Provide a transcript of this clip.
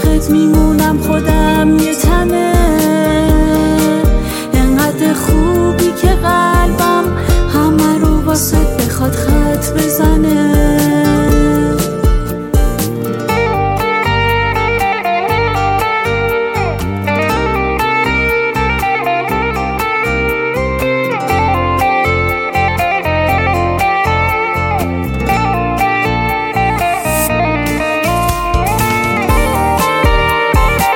عاشقت میمونم خودم یه تنه، انقدر خوبی که قلبم همه رو واسه بخواد خط بزنه.